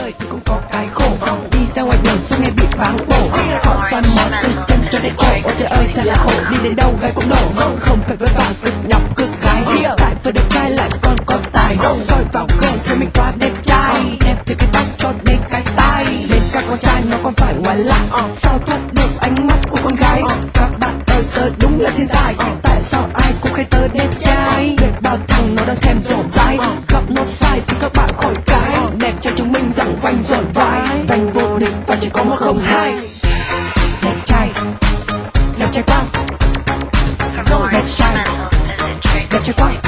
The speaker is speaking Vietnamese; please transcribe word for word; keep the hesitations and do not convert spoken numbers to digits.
đời thì cũng có cái khổ. Đi ra ngoài đường suốt ngày bị báng bổ. Họ xoăn mó từ chân cho đến cổ. Ôi trời ơi thật là khổ, đi đến đâu gái cũng đổ. Không phải vất vả cực nhọc cực gái. Tại vừa đẹp trai lại còn có tài. Soi vào gương thấy mình quá đẹp trai. Đẹp từ cái tóc cho đến cái tai. Đến các con trai nó còn phải ngoài lạ. Sao thoát được ánh mắt của con gái. Các bạn ơi tớ đúng là thiên tài. Tại sao ai cũng khen tớ đẹp trai. Biết bao thằng nó đang thèm rổ dai. Gặp nó sai thì các bạn khỏi cái. Đẹp trai chứng minh rằng vành dọn vai. Vành vô địch và chỉ có một không hai. Đẹp trai, đẹp trai quá. Đẹp trai, đẹp trai quá.